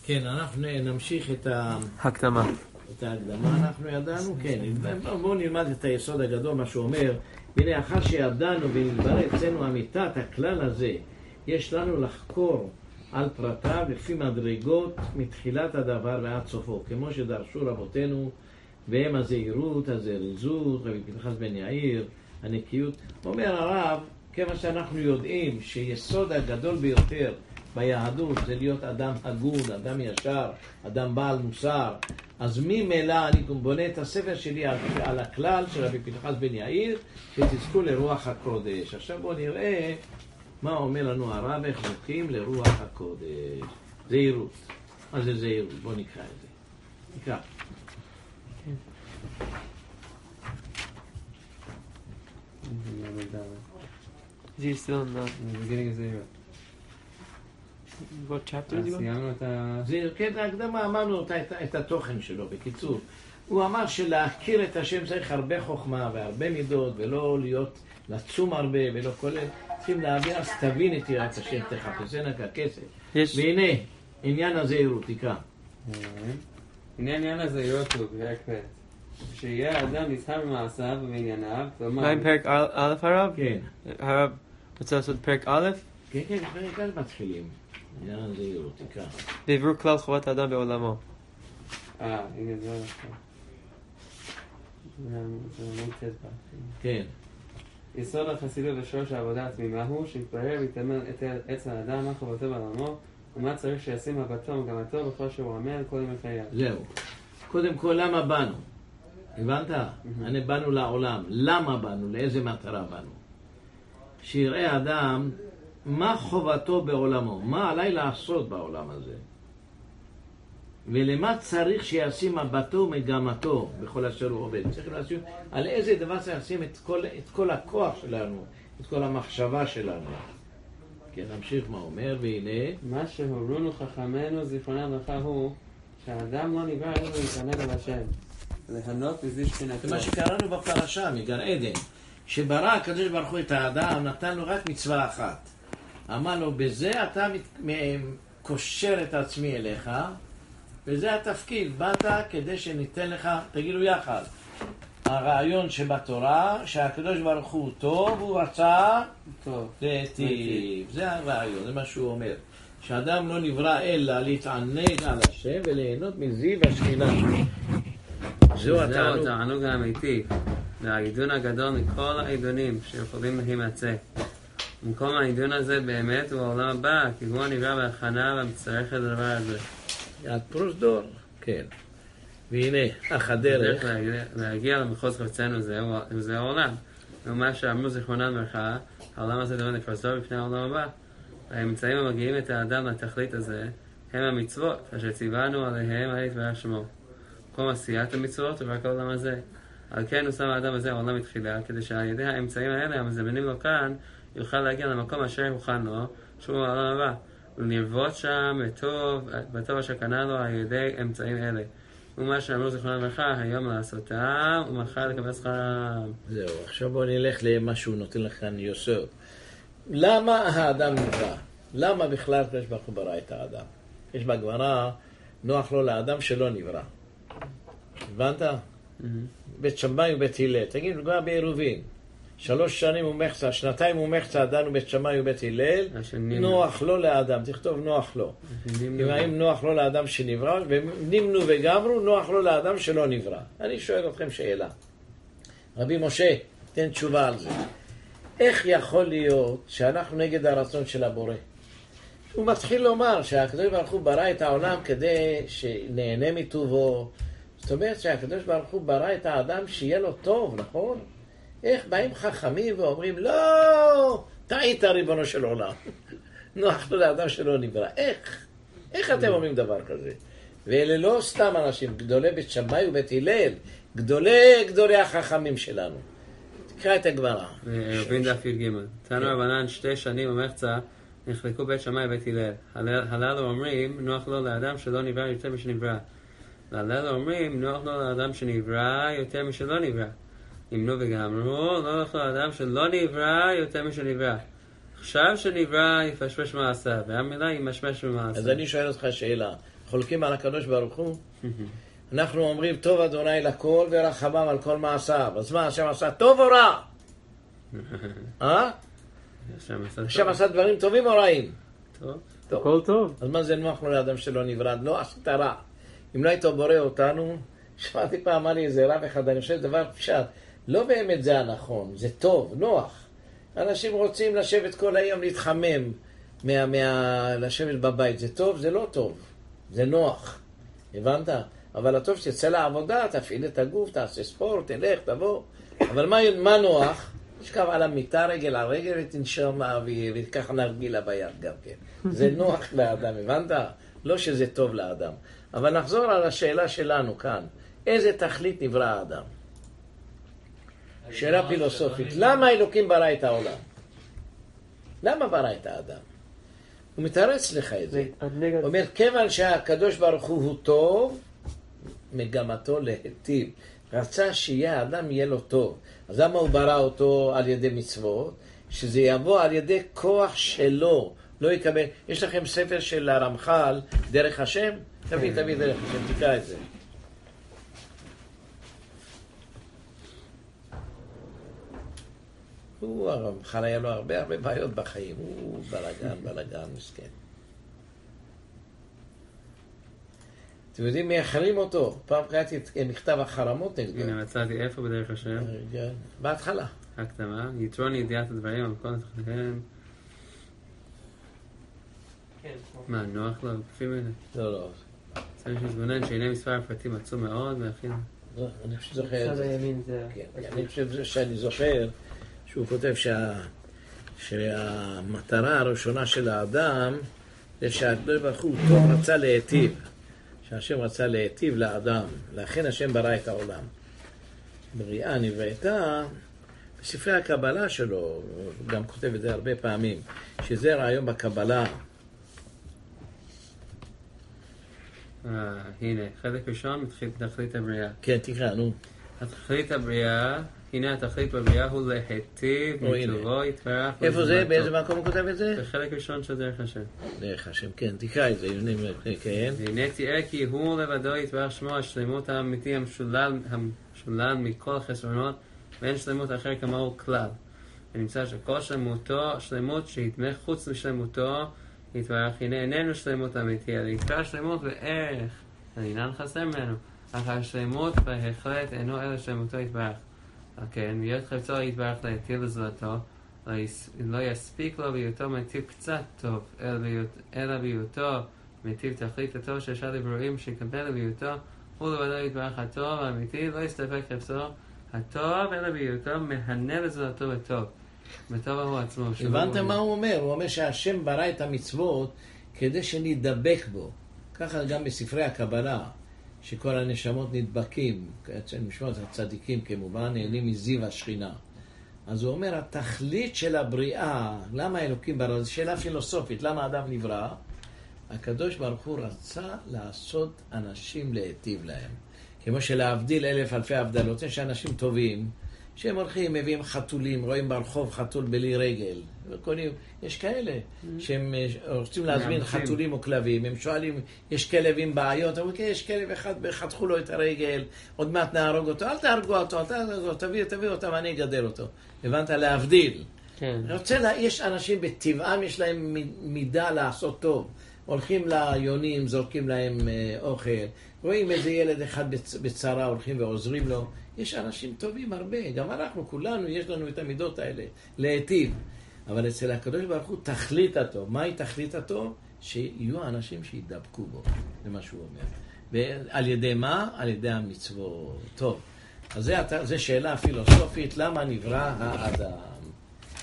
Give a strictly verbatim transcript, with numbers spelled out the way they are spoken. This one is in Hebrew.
כן, אנחנו נמשיך את ה... הקדמה. את ההקדמה, אנחנו ידענו, כן. בואו נלמד את היסוד הגדול, מה שהוא אומר. הנה, אחר שידענו ונתברר אצלנו אמיתת הכלל הזה, יש לנו לחקור על פרטיו לפי מדרגות מתחילת הדבר ועד סופו, כמו שדרשו רבותינו, והם הזהירות, הזריזות, רבי פנחס בן יאיר, הנקיות. אומר הרב, כיוון שאנחנו יודעים שיסוד הגדול ביותר ביהדות זה להיות אדם הגון, אדם ישר, אדם בעל מוסר, אז ממילא אני בונה את הספר שלי על, על הכלל של רבי פנחס בן יאיר, שתזכו לרוח הקודש. עכשיו בואו נראה מה אומר לנו הרב, איך זוכים לרוח הקודש. זהירות. מה זה זהירות? בואו נקרא את זה. נקרא. Is he still in the... beginning of zero. What chapter is he on? סיימנו את ה... זה כן, ההקדמה, אמרנו את, את התוכן שלו, בקיצור. הוא אמר שלהכיר את השם צריך הרבה חוכמה והרבה מידות, ולא להיות, לצום הרבה ולא כולל. צריכים להבין, אז תבין את יראת השם, תחפשנה ככסף. יש... והנה, עניין הזהירות, תקרא. הנה עניין הזהירות הוא פרק ב' שיהיה האדם נזהר במעשיו ובענייניו, כלומר... מה עם פרק א' הרב? כן. הרב רוצה לעשות פרק א'? כן, כן, פרק א' מתחילים. עניין הזהירות, תקרא. דברו כלל חובת האדם בעולמו. אה, הנה זה לא נכון. זה לא מוצאת בה. כן. יסוד החסידות ושורש העבודה התמימה הוא שיתברר ויתאמן את עץ האדם, מה חובתו בעולמו, ומה צריך שישים מבטו ומגמתו בכל שהוא עמל כל ימי חייו. זהו. קודם כל, למה באנו? הבנת? אני באנו לעולם. למה באנו? לאיזה מטרה באנו? שיראה האדם מה חובתו בעולמו, מה עליי לעשות בעולם הזה. ולמה צריך שישים מבטו ומגמתו בכל אשר הוא עובד. צריך לשים על איזה דבר צריך לשים את כל, את כל הכוח שלנו, את כל המחשבה שלנו. כן, נמשיך מה אומר, והנה... מה שהורונו חכמינו זיכרונם לברכה הוא שהאדם לא נברא אלא להתענג על השם, ליהנות מזיו שכינתו. זה מה שקראנו בפרשה מגן עדן, שברא הקדוש ברוך הוא את האדם, נתן לו רק מצווה אחת. אמר לו, בזה אתה קושר את עצמי אליך, וזה התפקיד. באת כדי שניתן לך, תגידו יחד, הרעיון שבתורה, שהקדוש ברוך הוא טוב, הוא רצה להיטיב. זה הרעיון, זה מה שהוא אומר. שאדם לא נברא אלא להתענג על השם וליהנות מזיו השכינה שלו. זהו התענוג. זהו התענוג האמיתי. זה העידון הגדול מכל העידונים שיכולים להימצא. במקום העידון הזה באמת הוא העולם הבא, כי הוא נברא בהכנה ומצטרך את הדבר הזה. עד פרוזדור, כן. והנה, אך הדרך... להגיע למחוז חפצנו זה העולם. ומה שאמרו זיכרונם לברכה, העולם הזה דומה לפרוזדור בפני העולם הבא. האמצעים המגיעים את האדם לתכלית הזה הם המצוות, אשר ציוונו עליהם על יתברך שמו. מקום עשיית המצוות הוא רק העולם הזה. על כן הוא שם האדם הזה העולם מתחילה, כדי שעל ידי האמצעים האלה המזמנים לו כאן, יוכל להגיע למקום אשר הוכן לו, שהוא העולם הבא, ולרבות שם בטוב, בטוב אשר קנה לו על ידי אמצעים אלה. ומה שאמרו זיכרונם לברכה, היום לעשותם ומחר לקבל שכרם. זהו, עכשיו בואו נלך למה שהוא נותן לך כאן יוסף. למה האדם נברא? למה בכלל הקדוש ברוך הוא ברא את האדם? יש בגמרא, נוח לו לאדם שלא נברא. הבנת? בית שמאי ובית הלל. תגיד, נגמר בעירובין. שלוש שנים ומחצה, שנתיים ומחצה, דנו בית שמאי ובית הלל, נוח לו לאדם. תכתוב נוח לו. אם נוח לו לאדם שנברא, ונמנו וגמרו, נוח לו לאדם שלא נברא. אני שואל אתכם שאלה. רבי משה, תן תשובה על זה. איך יכול להיות שאנחנו נגד הרצון של הבורא? הוא מתחיל לומר שהקדוש ברוך הוא ברא את העולם כדי שנהנה מטובו. זאת אומרת שהקדוש ברוך הוא ברא את האדם שיהיה לו טוב, נכון? איך באים חכמים ואומרים, לא, טעית ריבונו של עולם. נוח לו לאדם שלא נברא. איך? איך אתם אומרים דבר כזה? ואלה לא סתם אנשים, גדולי בית שמאי ובית הלל, גדולי גדולי החכמים שלנו. תקרא את הגמרא. רבין דף י"ג. תנו רבנן שתי שנים ומחצה נחלקו בית שמאי ובית הלל. הללו אומרים נוח לו לאדם שלא נברא יותר משנברא. והללו אומרים נוח לו לאדם שנברא יותר משלא נברא. אם נו וגמרו, לא נוח לו לאדם שלא נברא יותר משנברא. עכשיו שנברא יפשפש מעשה, והמילה היא משמש במעשה. אז אני שואל אותך שאלה. חולקים על הקדוש ברוך הוא. אנחנו אומרים, טוב אדוני לכל ורחמם על כל מעשיו. אז מה, השם עשה טוב או רע? אה? השם עשה דברים טובים או רעים? טוב. הכל טוב. אז מה זה נוח לו לאדם שלא נברא? לא עשית רע. אם לא היית בורא אותנו, שמעתי פעם, אמר לי איזה רב אחד, אני חושב דבר פשט. לא באמת זה הנכון, זה טוב, נוח. אנשים רוצים לשבת כל היום, להתחמם, מה, מה, לשבת בבית. זה טוב? זה לא טוב. זה נוח. הבנת? אבל הטוב שתצא לעבודה, תפעיל את הגוף, תעשה ספורט, תלך, תבוא. אבל מה, מה נוח? תשכב על המיטה, רגל על רגל, ותנשום האוויר, וככה נרגילה ביד גם כן. זה נוח לאדם, הבנת? לא שזה טוב לאדם. אבל נחזור על השאלה שלנו כאן. איזה תכלית נברא האדם? שאלה פילוסופית. למה אלוקים ברא את העולם? למה ברא את האדם? הוא מתרץ לך את זה. הוא אומר, כיוון שהקדוש ברוך הוא הוא טוב, מגמתו להיטיב. רצה שיהיה האדם יהיה לו טוב. אז למה הוא ברא אותו על ידי מצוות? שזה יבוא על ידי כוח שלו. לא יקבל. יש לכם ספר של הרמח"ל, דרך השם? תביא, תביא דרך השם, תקרא את זה. הוא הרמח"ל היה לו הרבה הרבה בעיות בחיים. הוא בלגן, בלגן, מסכן. אתם יודעים מי החרים אותו? פעם קראתי את מכתב החרמות נגדו. הנה, מצאתי איפה בדרך השם? בהתחלה. הקדמה, יתרון ידיעת הדברים, אבל כל התחלם. מה, נוח לו? כפים אלה? לא, לא. צריך להתבונן שהנה מספר הפרטים עצום מאוד, ואחים. אני חושב זוכר את זה. אני חושב שאני זוכר שהוא כותב שהמטרה הראשונה של האדם זה שהקדוש ברוך הוא טוב רצה להיטיב. שהשם רצה להיטיב לאדם, לכן השם ברא את העולם. בריאה נבראתה, בספרי הקבלה שלו, הוא גם כותב את זה הרבה פעמים, שזה רעיון בקבלה. אה, הנה, חלק ראשון מתחיל תכלית הבריאה. כן, תקרא, נו. התכלית הבריאה, הנה התכלית בבריאה הוא להיטיב, מטובו יתברך. איפה זה? באיזה מקום הוא כותב את זה? בחלק ראשון של דרך השם. דרך השם, כן, תקרא את זה, כן. והנה תראה כי הוא לבדו יתברך שמו השלמות האמיתי המשולל, המשולל מכל החסרונות, ואין שלמות אחר כמוהו כלל. ונמצא שכל שלמותו, שלמות שיתמך חוץ משלמותו, יתברך, הנה איננו שלמות אמיתי, אלא יקרא שלמות וערך, אינן חסר ממנו, אך השלמות בהחלט אינו אלא שלמותו יתברך. כן, להיות חפצו יתברך להטיל לזולתו, לא יספיק לו בהיותו מטיב קצת טוב, אלא בהיותו מטיב תכלית הטוב שאפשר לברואים שיקבל בהיותו, הוא לבדו יתברך הטוב האמיתי, לא יסתפק חפצו הטוב, אלא בהיותו מהנה לזולתו בטוב. בטוב הוא עצמו. הבנתם מה הוא אומר? הוא אומר שהשם ברא את המצוות כדי שנדבק בו. ככה גם בספרי הקבלה, שכל הנשמות נדבקים, נשמות הצדיקים כמובן, נהנים מזיו השכינה. אז הוא אומר, התכלית של הבריאה, למה אלוקים ברא? זו שאלה פילוסופית, למה אדם נברא? הקדוש ברוך הוא רצה לעשות אנשים להיטיב להם. כמו שלהבדיל אלף אלפי הבדלות, יש אנשים טובים, שהם הולכים, מביאים חתולים, רואים ברחוב חתול בלי רגל. וקונים, יש כאלה שהם רוצים להזמין חתולים או כלבים, הם שואלים, יש כלב עם בעיות, אבל יש כלב אחד, חתכו לו את הרגל, עוד מעט נהרוג אותו, אל תהרגו אותו, אל תהרגו אותו, תביא, תביא אותם, אני אגדל אותו. הבנת? להבדיל. כן. רוצה לה, יש אנשים בטבעם, יש להם מידה לעשות טוב. הולכים ליונים, זורקים להם אה, אוכל, רואים איזה ילד אחד בצ... בצרה, הולכים ועוזרים לו. יש אנשים טובים הרבה, גם אנחנו, כולנו, יש לנו את המידות האלה, להיטיב. אבל אצל הקדוש ברוך הוא תכלית הטוב. מהי תכלית הטוב? שיהיו אנשים שידבקו בו, זה מה שהוא אומר. ועל ידי מה? על ידי המצוות. טוב, אז זה, זה שאלה פילוסופית, למה נברא האדם?